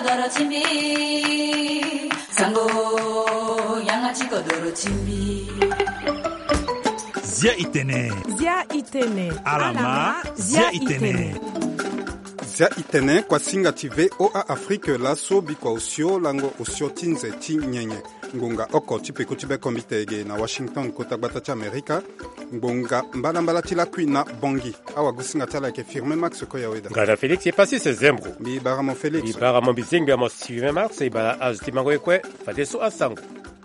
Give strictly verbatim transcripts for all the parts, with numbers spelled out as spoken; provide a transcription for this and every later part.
kodoro chimbi sango yangachi kodoro chimbi Zia itene Zia itene Alama Zia itene Zia itene kwa singa tive O A Afrique laso bikwa usio lango usio tinze ti nyenye ngonga oko tipeku tibe komitege na Washington kota gbata cha Amerika ngonga mbala mbala tila kui na bongi awa gusinga tala ke firme Max ko yaweda ngana Felix est passé ce zembro bi baramo Felix bi baramo bizingbe mo firme Max e bala aztimango ekwe fadeso asango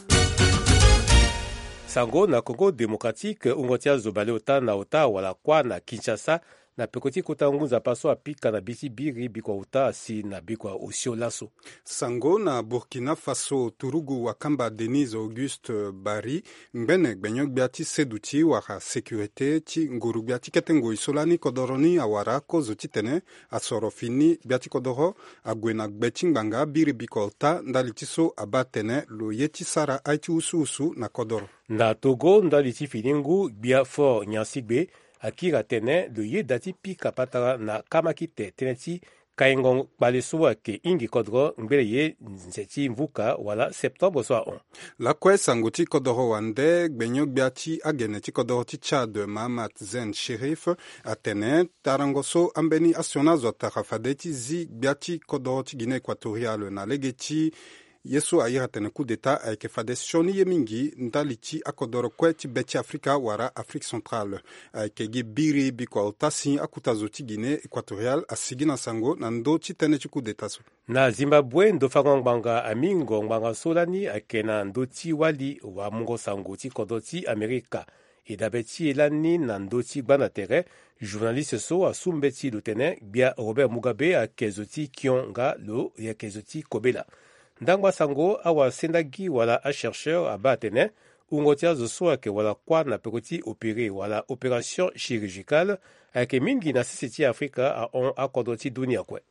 sango na Congo démocratique ungotia zobale ota na ota wala kwa na Kinshasa na pekoti kota ngunza paso apika na bisi biri bikwa uta si na bikwa osio laso. Sango na Burkina Faso turugu wakamba Denise Auguste Bari mbene gbenyok biati seduti waka sekurite ti nguru biati ketengo isolani kodoroni awara kozo titene asoro fini biati kodoro agwena gbechi ngbanga biri bikwa uta ndalitiso abatene lo yeti sara aiti usu usu na kodoro. Na Togo ndaliti filingu bia for nyansigbe akira tene le ye dati pika patara na kamakite teneti kaingon balesoa ke ingi kodro mbele ye nzeti mvuka wala septembre soa on. La kwe sangoti kodoro wande gbenyok biati ageneti kodoro ti Chad Mahamat Zen Sheriff atene tarangoso ambeni asionazo tarafadeti zi biati kodoro ti Guinée équatoriale na legeti Yesu ayira tene coup d'état ayeke fade shoni ye mingi ndaliti akodoro kwe ti beti Afrika wara Afrique centrale ayeke gi biri bikwa utasi akutazo ti Guinée équatoriale asigi na sango na ndo ti tene ti coup d'état so. Na Zimbabwe ndo fango ngbanga amingo ngbanga solani ayeke na ndo ti wali wa mungo sango ti kodo ti Amerika e dabe ti e lani na ndo ti gbana tere journaliste so asumbe ti lo tene bia Robert Mugabe ayeke zo ti kionga lo e ayeke zo ti kobela. Ndangwa sango awa sendagi wala a chercheur aba atene ungotia zo so ayeke wala kwa na pekoti opéré wala opération chirurgicale ayeke mingi na sisi ti Afrika a on akodro ti dunia kue.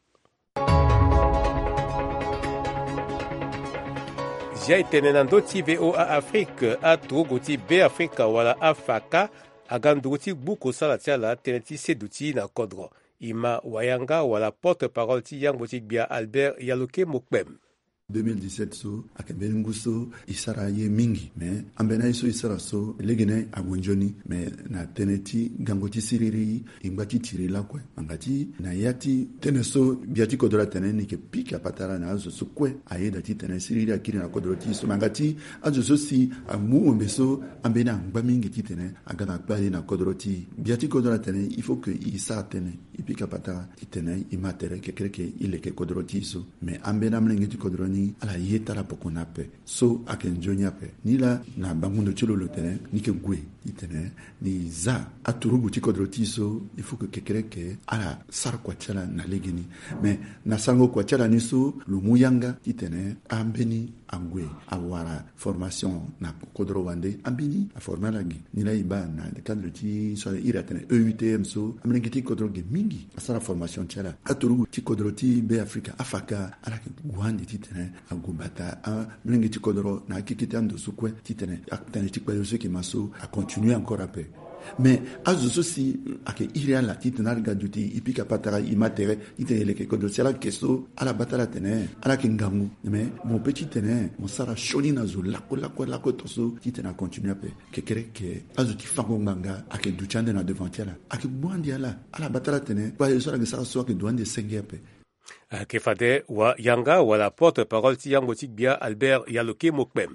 Zia itene na ndö ti V O A Afrique aturugu ti Be-Afrika wala afaka aga ndugu ti gbu kosala ti ala tënë ti sedu ti na kodro e ma wayanga wala porte-parole ti yango ti gbia Albert Yaloke Mokpem. deux mille dix-sept so ayeke mbeni ngu so e sara ye mingi me ambeni aye so e sara so legene agonjoni me na tënë ti gango ti siriri e ngba ti tiri lakue nga ti na ya ti tënë so bia ti kodro atene ni yeke piki apatara na azo so kue aye da ti tene siriri akiri na kodro ti so nga ti azo so si amu ombe so ambeni angba mingi ti tene aga na kpe aye na kodro ti bia ti kodro atene il faut que e sara tene e piki apatara ti tene e ma tere kekere ke e leke kodro ti so me ambeni amlenge ti kodro ni ala ye tara poko na pe so ayeke nzoni ape ni la na bangundo ti lo lo tene ni yeke gue ti tene ni za aturugu ti kodro ti so il faut que kekere ke ala sara kua ti ala na lege ni me na sango kua ti ala ni so lo mu yanga ti tene ambeni angue awara formation na kodro wande ambeni aforme ala gi ni la e ba na cadre ti so iri atene E U T M so amlenge ti kodro ge mingi asara formation ti ala aturugu ti kodro ti Be-Afrika afaka ala yeke guandi ti tene agubata a mlingi ti kodro na akikiti ando sukwe ti tene atene ti kpe so ki maso a continuer encore ape mais azo so si ake iri ala ti tene alga duti ipi kapatara imatere ti tene leke kodro si ala keso ala batala tene ala ke ngangu mais mon petit tene mon sara shoni na zo lako lako lako toso ti tene a continuer ape kekere ke azo ti fango nganga ake duchande na devant ti ala ake buandi ala ala batala tene pa so ala ke sara so ake duande senge ape Ayeke fade wa yanga wala porte-parole ti yango ti gbia Albert Yaloke Mokpem.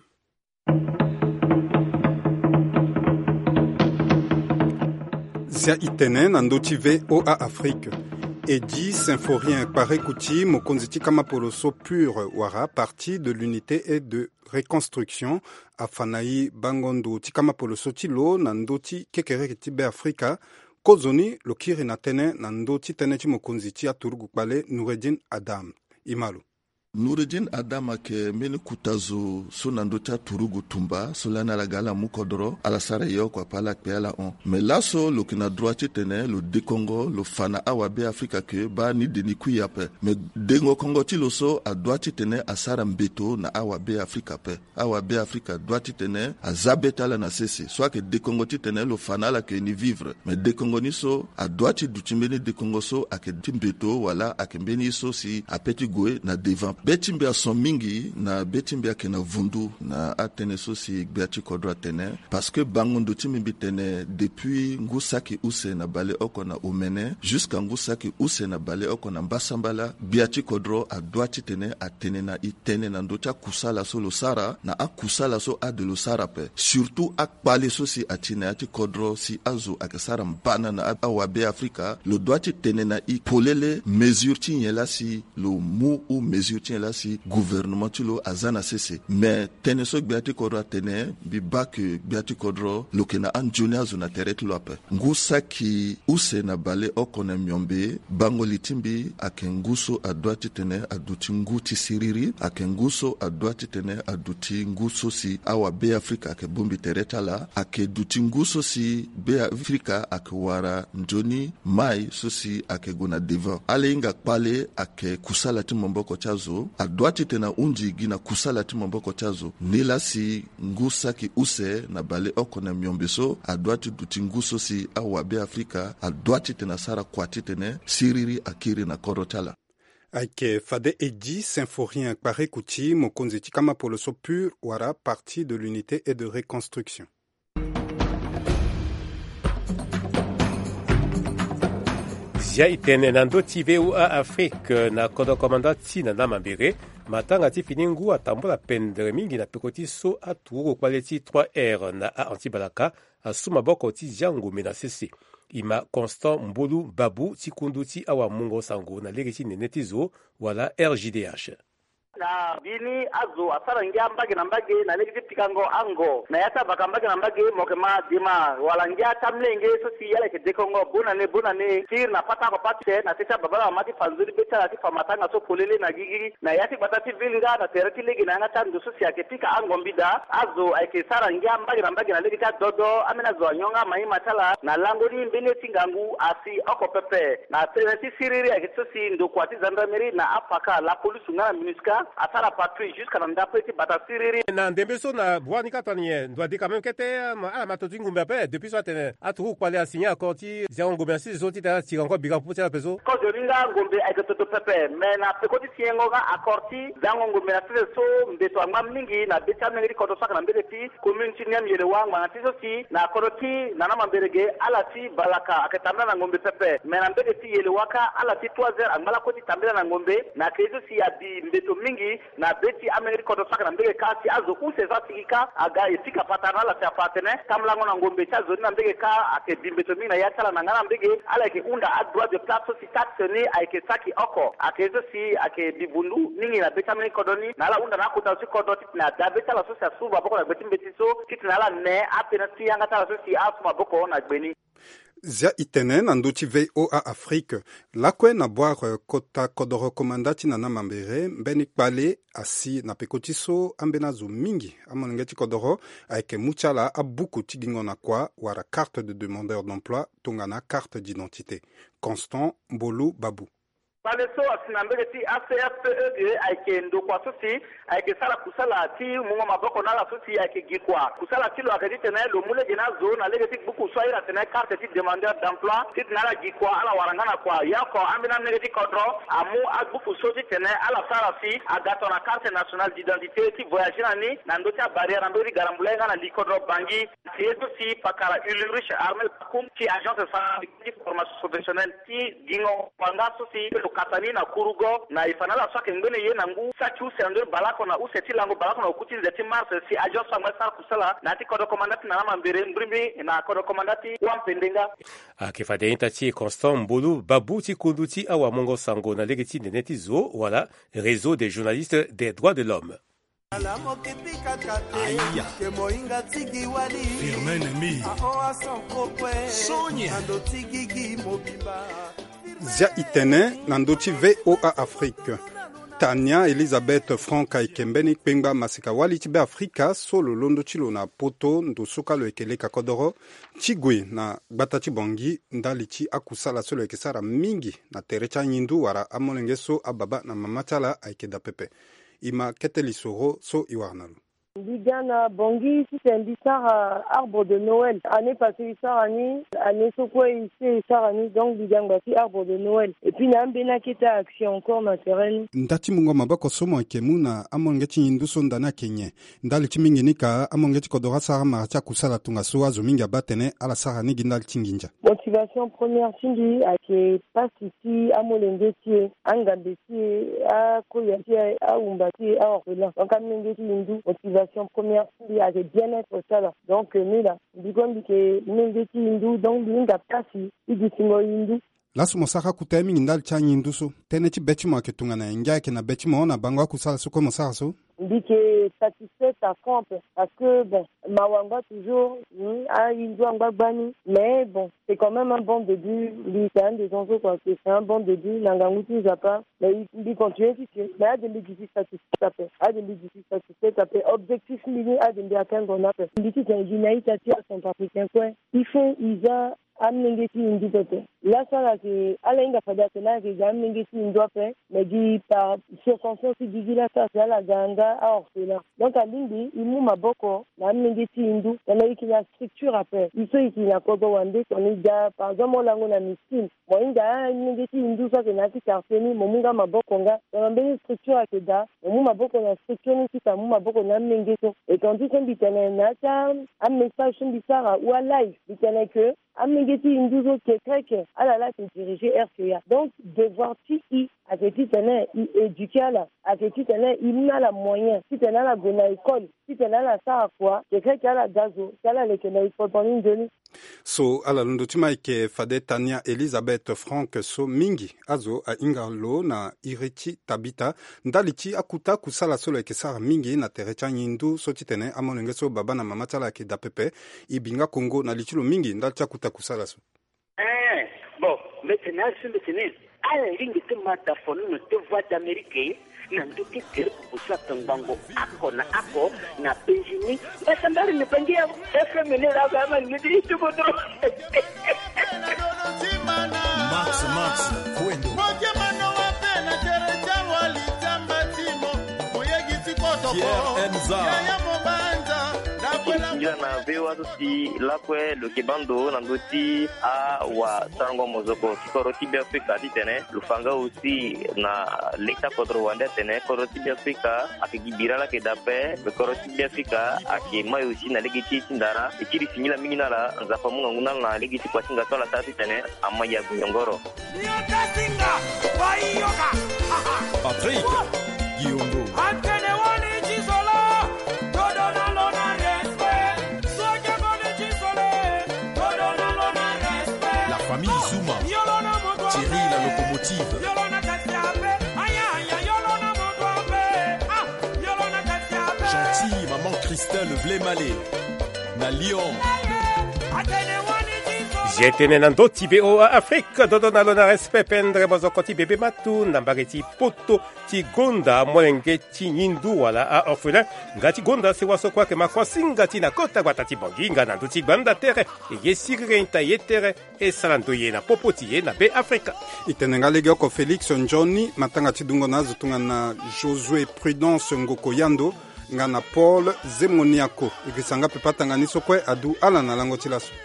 Zia itene na ndö ti V O A Afrique Edi Symphorien pare kuti mokonzi ti Kamapoloso pure wara parti de l'unité et de reconstruction afanayi bangondo ti Kamapoloso ti lo na ndö ti kekere ti Be-Afrika kozoni lo kiri na tene na ndö ti tënë ti mokonzi ti aturugu kpale Noureddin Adam Imalo. Noureddin Adam ayeke mbeni kuta zo so na ndö ti aturugu tumba so lani ala ga ala mu kodro ala sara e oko ape ala kpe ala hon me laso lo yeke na droit ti tene lo dekongo lo fa na awa Be-Afrika yeke ba ni deni kui ape me dengo kongo ti lo so adroit ti tene asara mbeto na awa Be-Afrika ape awa Be-Afrika droit ti tene aza be ti ala na sese so ayeke dekongo ti tene lo fa na ala yeke ni vivre me dekongo ni so adroit ti duti mbeni dekongo so ayeke ti mbeto wala ayeke mbeni so si ape ti gue na devant beti mbia son mingi na beti mbia kena vundu na atene so si gbiachi kodro atene parce que bango ndoti mimbi tene depuis ngusaki use na bale oko na umene jusqu'à ngusaki use na bale oko na mbasambala gbiachi kodro adwati tene atene na itene na ndocha kusala so lo sara na akusala so ade lo sara pe surtout akpale so si atine ati kodro si azo akasara mbana na awabe Afrika lo doati tene na i polele mesure ti yela si lo mu ou mesure ti yela si gouvernement ti lo azana sese mais tene so gbiati kodro atene bi bak gbiati kodro lo kena anjoni azo na tereti lo ape ngusa ki use na bale oko na myombe bango litimbi akenguso adwati tene aduti nguti siriri akenguso adwati tene aduti nguso si awa be Afrika ake bombi tereta la ake duti nguso si be Afrika ake wara njoni mai so si ake gona deva ale inga pale ake kusala ti momboko chazo adwati tena unji gina kusala ti momboko chazo nila si ngusa ki use na bale oko na myombe so adwati duti nguso si awa be Afrika adwati tena sara kwati tene siriri akiri na korotala Aike Fade Edi, Symphorien Pare Kuti, Mokonzi Tikama pour le Sopur, Wara, partie de l'unité et de reconstruction. Zia itene na ndoti V O A Afrique na kodo komanda ti na namambere matanga ti finingu atambola pendre mingi na pekoti so aturu kwaleti trois R na a antibalaka asuma boko ti jango mena sese ima Constant Mbolu Babu ti kundu ti awa mungo sango na lege ti nene ti zo wala R J D H. Na bini azo asara ngia mbage na mbage na legi pikango ango na yata baka mbage na mbage mokema dima wala ngia tamlenge so si yale ke dekongo buna ne buna ne tir na pata ko patte na teta babala mati fanzuri beta ati famatanga so polele na gigi na yati batati vinga na terati legi na ngata ndo so si yake pika ango mbida azo aike sara ngia mbage na mbage na legi ta dodo amena zo nyonga mai matala na lango ni mbele tingangu asi oko pepe na terati siriri ake so si ndo kwati zandarmeri na apaka la police na minuska asara patrouille jusqu'à nanda petit batasiriri na ndembeso na bwani katanie doit dire quand même que te ala matoti ngumba pe depuis soit atru kwale asigné accord ti zéro ngumba si zoti ta ti encore biga pour la peso ko jolinga ngumbe ay toto pepe mais na pe ko ti siengo ga accord ti zango ngumbe na tese so mbeto ngam mingi na beta mingi ko to saka na mbele ti commune ti nyam yele wanga na tiso ti na ko ti na na mamberege ala ti balaka akatamna na ngumbe pepe mais na mbele ti yele waka ala ti trois heures angala ko ti tambela na ngumbe na kezo si abi mbeto mingi na beti ameri kodo saka na mbege kasi azo use za tikika aga etika patana la ta patene kamlango na ngombe cha zoni na mbege ka ake dimbeto mina ya tala na ngana mbege ala ke unda a droit de place si taxene ake saki oko ake zo si ake bibundu ningi na beti ameri kodo ni na la unda na kuta si kodo na da beti la so sa suba boko na beti mbeti so kitina la ne apena si anga tala so si asuma boko na gbeni Zia itene na nduti V O A Afrique. Lakwe na boire kota kodoro komandati na namambere mbeni kpale asi na pekotiso ambena zo mingi amonengeti kodoro aike muchala abuku tigingo na kwa wara carte de demandeur d'emploi tongana carte d'identité. Constant Mbolu Babu. Paleso asinambele ti A C F P E aike ndo kwa sosi aike sala kusala ti mungo maboko na la sosi aike gikwa kusala ti lo akati tene lo mule gena zo na lege ti buku so ira tene carte ti demandeur d'emploi ti na la gikwa ala warangana kwa yako amina nege ti kodro amu abuku so ti tene ala sala si agato na carte nationale d'identité ti voyage na ni na ndo ti barrière na ndo ri garambulenga na likodro bangi ti eto si pakara Ulrich Armel kum ti agence de formation professionnelle ti gingo panga so si katani na kurugo na ifanala swake ngene ye nangu sachu sendo balako na useti lango balako na ukuti zeti mars si ajo sangwa sar kusala na ti kodo komandati na mambere mbrimbi na kodo komandati wampendenga akifade intati Constant Mbolu Babu ti kunduti awa mongo sango na legeti neneti zo wala réseau des journalistes des droits de l'homme. Zia itene nandoti V O A Afrique. Tania Elizabeth Franka ikembeni kpengba masika wali tibe Afrika solo londo chilo na poto ndo soka lo ekele kakodoro chigwe na batati bongi ndalichi akusala solo ekesara mingi na terecha nyindu wara amonengeso ababa na mamatala aikeda pepe ima keteli soro so iwarnalu. Bigana Bangui, c'est un bissar arbre de Noël. Année passée, bissar année, année sokwa ici, bissar année, donc biganga si arbre de Noël. Et puis na mbena kita action encore naturelle. Ndati mungo maboko somo ekemuna amongeti induso ndana kenye. Ndali chimingi nika amongeti kodora sara marcha kusala tunga soa zominga batene ala sara ni gindal tinginja. Motivation première tingi ake pasiti amolengeti angambeti a koyati a umbati a orphelin. Donc amengeti indu motivation première tingi ake bien-être sala. Donc nous là, bigondi ke mengeti indu donc binga pasi idisingo indu. Lasu mosaka kutemi ngindal chanyi induso. Tene chi bechi mwa ketunga na ingia ke na bechi mwa na bangwa kusala suko mosaka so. Ndike satisfait à fond parce que bon mawanga toujours a il doit ngabani mais bon c'est quand même un bon début lui c'est un des enjeux quoi c'est un bon début langanguti zapa mais il continue si mais a des difficultés satisfait après a des difficultés satisfait après objectif mini a des atteindre on a fait ndiki c'est unité à son africain quoi il faut isa amnengeti indi pepe là ça là c'est alenga fada tena que amnengeti indi pepe mais dit par circonstance du là ça c'est la ganga à orphelin donc à l'indi il mou maboko na amnengeti indi na iki la structure après il faut iki na kodo wande on est déjà par exemple là on a miskin moi inga amnengeti indi ça que na ki karteni momunga maboko nga na mbeni structure akeda mou maboko na structure ni kita mou maboko na amnengeti et quand tu s'embitene na ta un message mbisara ou à live bitene que amengeti induzo kekeke alala se diriger R C A donc devoir ti i aketi tene i éduquer là aketi tene il n'a la moyen si tene la gona école si tene la sa quoi kekeke ala gazo kala le kena école pendant une demi so ala lundotima ke fade Tania Elizabeth Frank so mingi azo a ingalo na ireti tabita ndalichi akuta kusala solo ke sara mingi na terecha nyindu so titene amonenge so baba na mama tala ke dapepe ibinga Congo na lichilo mingi ndalicha akuta kusala so eh bon maintenant sur le tennis ala lingi tumata fonu no te voix d'Amérique na nduki kere kusata mbango ako na ako na penjini basa ndari nipangia F M ni la kama ngidi tubodro Max Max kwendo moja mano wape na tere chawali tamba timo oyegiti kotoko ya mobanda njia na vewa tusi lakwe lukibando na ndoti a wa tango mozoko koroti bi Afrika ditene lufanga usi na lekta kodro wande tene koroti bi Afrika akigibira la kedape koroti bi Afrika akimayo usi na legiti tindara ikiri sinyila mingina la nzafa munga nguna na legiti kwa singa tola tati tene amaya guyongoro Patrick Giongo Antene wani jisola todo na lona famille Zuma, Thierry la locomotive, Gentil, maman Christelle Vlémalé, na Lyon. Jetene nando tibe o Afrique dodo na lona respect pendre bozoko ti bebe matu nambageti poto ti gonda molenge ti nyindu wala a orphelin ngati gonda se waso kwa ke makwasinga ti na kota gwata ti bonginga na nduti banda tere e yesiri nta yetere e salando ye na popoti ye na be Afrika itenenga lege ko Felix Njoni matanga ti dungo na zutunga na Josué Prudence Ngoko Yando ngana Paul Zemoniako ikisanga pepatanga nisokwe adu ala na lango ti laso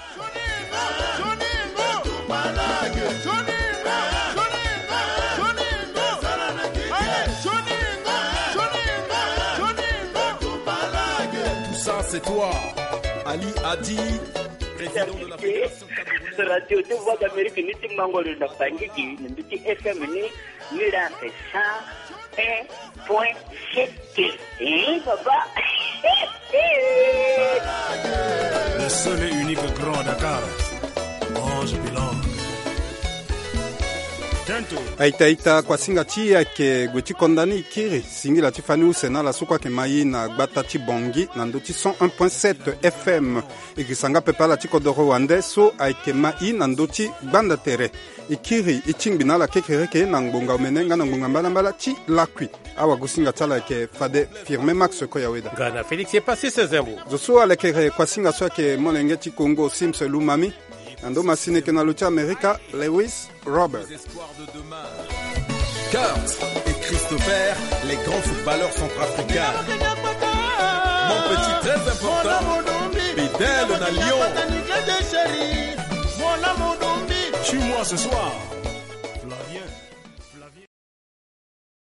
C'est toi, Ali Adi, président de la Fédération camerounaise. Radio de Voix d'Amérique, nous sommes mangolés de Bangui, nous sommes F M, nous sommes cent un point sept. Hein, papa? Le seul et unique grand Dakar. Ange Bilan. aitaita kwa singa ti yake gweti kondani ikiri singi la tifani usena la sukwa ke mayi na gbata ti bongi na ndoti cent un point sept F M ikisanga pepa la tiko doro wande so aike mayi na ndoti banda tere ikiri ichingbi na la kekereke na ngbonga umenenga na ngbonga mbala mbala ti lakwi awa gusinga tala ke fade firme max ko yaweda Gana Félix est passé ses zembou zoso alekere kwa singa so ke molenge ti Congo Sims Lumami Ando masine ke na lucha America Lewis Robert. Kurt et Christopher, les grands footballeurs centrafricains. Mon petit très important. Fidèle na Lyon. Suis-moi ce soir.